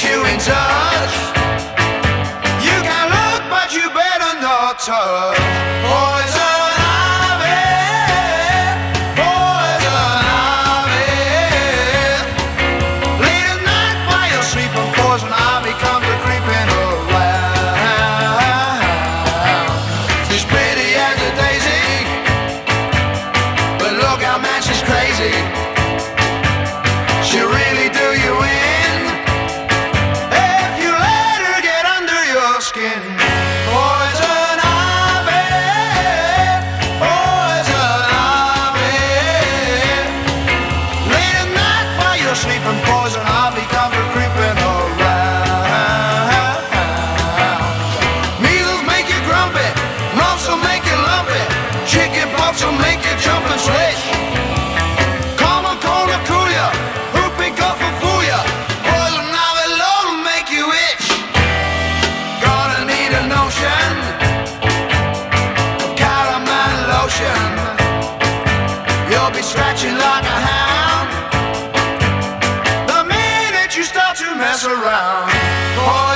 you in touch. You can look, but you better not touch. Poison ivy, poison ivy. Late at night while you're sleeping, poison ivy comes a creeping around. She's pretty as a daisy, but look how man she's crazy. She'll really do you in if you let her get under your skin. Poison ivy, poison ivy. Late at night while you're sleeping, poison ivy comes a creeping around. Measles make you grumpy, mumps will make you lumpy, chicken pox will make you jump and slish. Common cold will cool ya, whooping cough will fool ya, poison ivy alone will make you itch. Gonna need a notion of calamine lotion. You'll be scratching like a hound the minute you start to mess around.